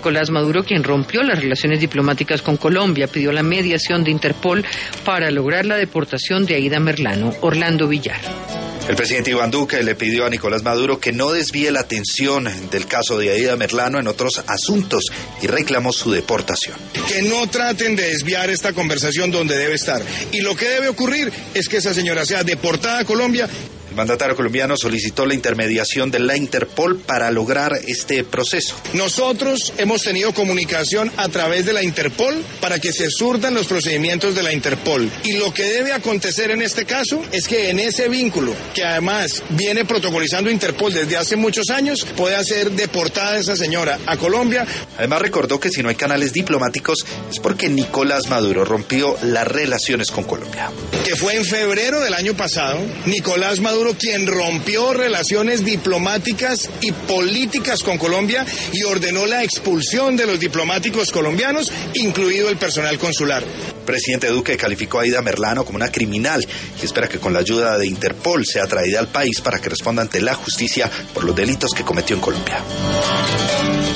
Nicolás Maduro, quien rompió las relaciones diplomáticas con Colombia, pidió la mediación de Interpol para lograr la deportación de Aida Merlano. Orlando Villar. El presidente Iván Duque le pidió a Nicolás Maduro que no desvíe la atención del caso de Aida Merlano en otros asuntos y reclamó su deportación. Que no traten de desviar esta conversación donde debe estar. Y lo que debe ocurrir es que esa señora sea deportada a Colombia. El mandatario colombiano solicitó la intermediación de la Interpol para lograr este proceso. Nosotros hemos tenido comunicación a través de la Interpol para que se surtan los procedimientos de la Interpol. Y lo que debe acontecer en este caso es que en ese vínculo, que además viene protocolizando Interpol desde hace muchos años, pueda ser deportada esa señora a Colombia. Además recordó que si no hay canales diplomáticos es porque Nicolás Maduro rompió las relaciones con Colombia. Que fue en febrero del año pasado, Nicolás Maduro quien rompió relaciones diplomáticas y políticas con Colombia y ordenó la expulsión de los diplomáticos colombianos, incluido el personal consular. El presidente Duque calificó a Aida Merlano como una criminal y espera que con la ayuda de Interpol sea traída al país para que responda ante la justicia por los delitos que cometió en Colombia.